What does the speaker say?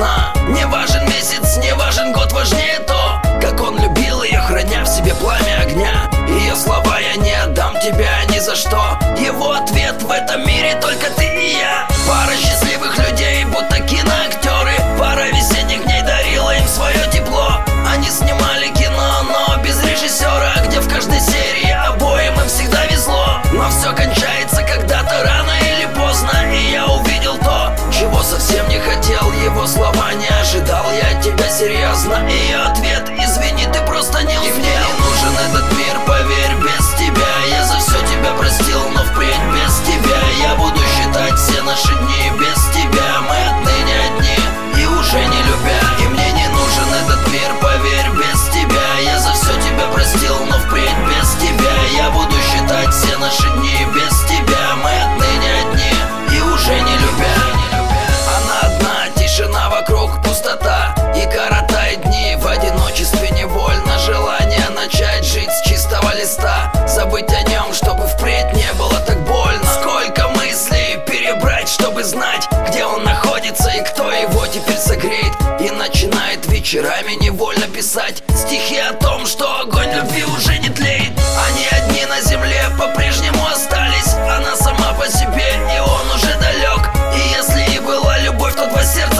весна. Не важен месяц, не важен год, важнее то, как он любил ее, храня в себе пламя огня. Ее слова: я не отдам тебя ни за что. Его ответ: в этом мире только ты и я. Пара счастливых людей, будто киноактеры. Пара весенних дней дарила им свое тепло. Они снимали кино, но без режиссера, где в каждой серии обоим им всегда везло. Но все кончается когда-то, рано или поздно, и я увидел то, чего совсем не хотел. Его слова: не ожидал я от тебя серьезно. Ее ответ: извини, ты просто не успел. И мне не нужен этот мир, поверь, без тебя. Я за все тебя простил, но впредь без тебя я буду считать все наши дни. Без тебя мы отныне одни и уже не любя. И мне не нужен этот мир, поверь, без тебя. Я за все тебя простил, но впредь без тебя я буду считать все наши дни. Без тебя мы отныне одни и уже не любя. Она одна, тишина вокруг, пустота, и коротает дни в одиночестве невольно. Желание начать жить с чистого листа, забыть о нем, чтобы впредь не было так больно. Сколько мыслей перебрать, чтобы знать, где он находится и кто его теперь согреет. И начинает вечерами невольно писать стихи о том, что огонь любви уже не тлеет. Они одни на земле по-прежнему остались, она сама по себе, и он уже далек. И если и была любовь, то два сердца